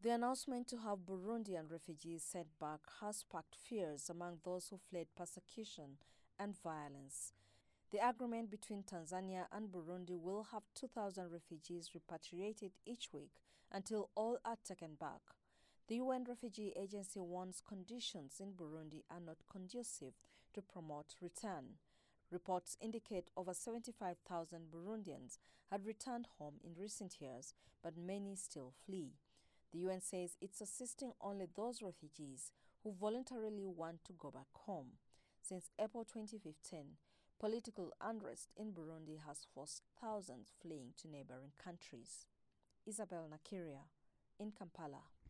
The announcement to have Burundian refugees sent back has sparked fears among those who fled persecution and violence. The agreement between Tanzania and Burundi will have 2,000 refugees repatriated each week until all are taken back. The UN Refugee Agency warns conditions in Burundi are not conducive to promote return. Reports indicate over 75,000 Burundians had returned home in recent years, but many still flee. The UN says it's assisting only those refugees who voluntarily want to go back home. Since April 2015, political unrest in Burundi has forced thousands fleeing to neighboring countries. Isabel Nakiria in Kampala.